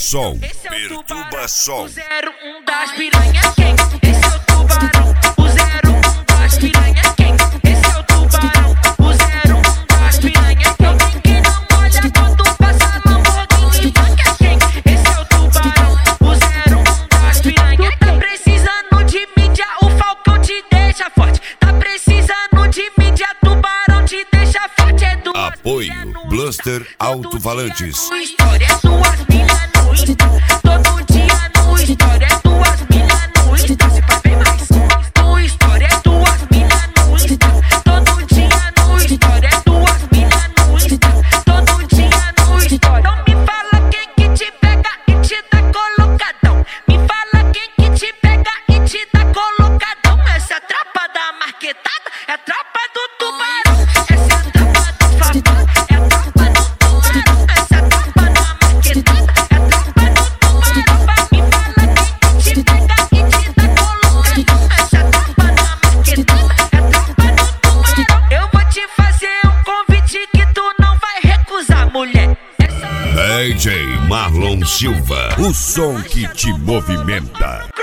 som, Esse é o perturba som. O 01 das piranhas quem? Esse é o tubarão. O 01 das piranhas quem? Esse é o tubarão. O 01 das piranhas quem? Quem não olha quando passa Lamborghini banca quem? Esse é o tubarão. O 01 das piranhas quem? Tá precisando de mídia, o Falcão te deixa forte. Tá precisando de mídia, tubarão te deixa forte. É do Apoio Bluster Alto-Falantes. História é tuas milhas no Insta. Todo dia no História é tuas milhas no Insta. Se faz bem mais. No História é tuas milhas no Insta. Todo dia no História é tuas milhas no Insta. Todo dia no História. Então me fala quem que te pega e te dá colocadão. Me fala quem que te pega e te dá colocadão. Essa é a tropa da marquetada, é a tropa do tubarão. Essa é a tropa do favor, é a tropa do tubarão. Essa é a tropa da marquetada, é a tropa do tubarão. Me fala quem que te pega e te dá colocadão. Essa é a tropa da marquetada, é a tropa do tubarão. Eu vou te fazer um convite que tu não vai recusar, mulher. DJ Marlon Silva, o som que te movimenta.